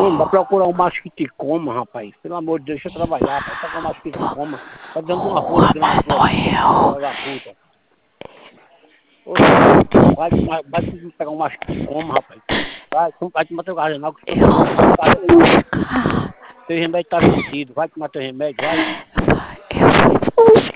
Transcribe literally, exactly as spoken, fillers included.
Homem, vai procurar um macho que te coma, rapaz. Pelo amor de Deus, deixa eu trabalhar, rapaz. Tá com um macho que te coma. Tá dando uma rola grande pra filha da puta. Oxe, vai, vai, vai pegar um macho que te coma, rapaz. Vai, tu vai tomar teu gardenal, que Eu vou ficar. teu remédio tá vencido. Vai tomar teu remédio, vai. Eu vou